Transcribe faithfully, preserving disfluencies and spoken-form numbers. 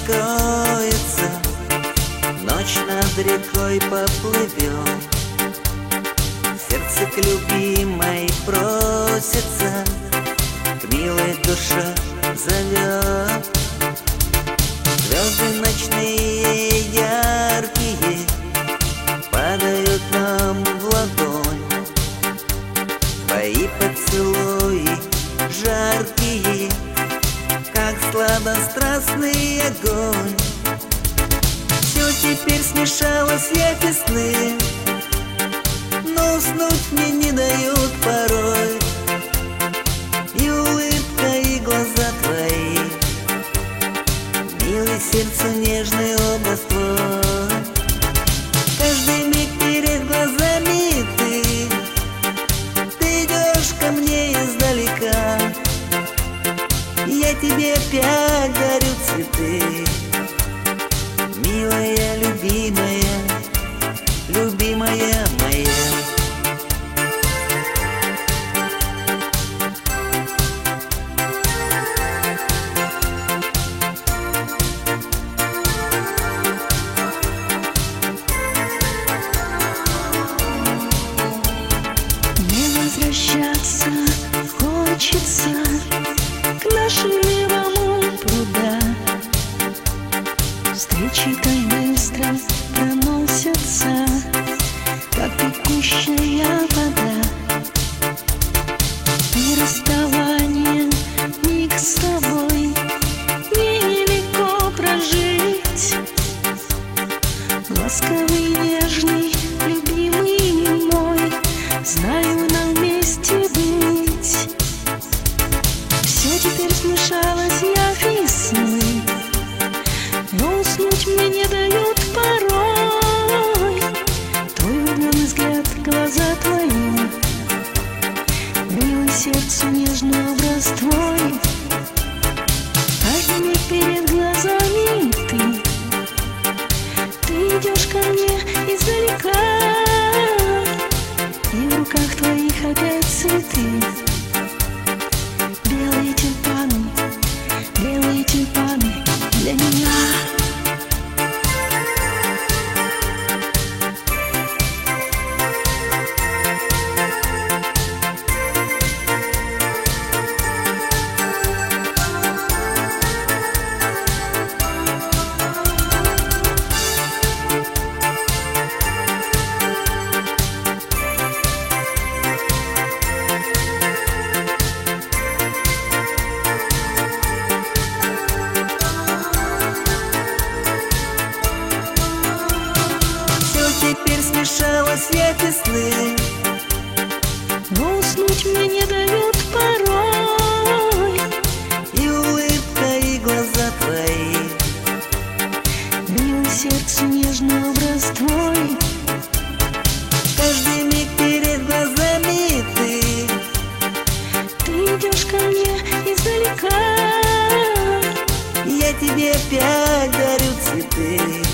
скроется, ночь над рекой поплывет. Сердце к любимой просится, к милой душе зовет. Звезды ночные яркие падают нам в ладонь. Твои поцелуи жаркие, как сладострастный огонь. Все теперь смешалось, я весны, но уснуть мне не дают порой. И улыбка, и глаза твои, милый сердцу нежный образ твой. Каждый миг перед глазами ты, ты идешь ко мне издалека. Я тебе опять дарю цветы, милая, любимая, любимая моя. Возвращаться хочется к нашему пруда. Встречи так быстро проносятся, как текущая вода. И расставание миг с тобой нелегко прожить. Ласковый, нежный, любимый мой, знаю, нам вместе быть. Все теперь смешалось, я весны, но уснуть мне не дают порой. Твой влюбленный взгляд, глаза твои, милый сердцу нежный образ твой. Каждый миг перед глазами ты, ты идешь ко мне издалека. И в руках твоих опять цветы, белые тюльпаны, белые тюльпаны для меня. Теперь смешалось, я весны, но уснуть мне не дают порой. и улыбка, и глаза твои, милый сердцу нежный образ твой. каждый миг перед глазами ты, ты идешь ко мне издалека. я тебе опять дарю цветы,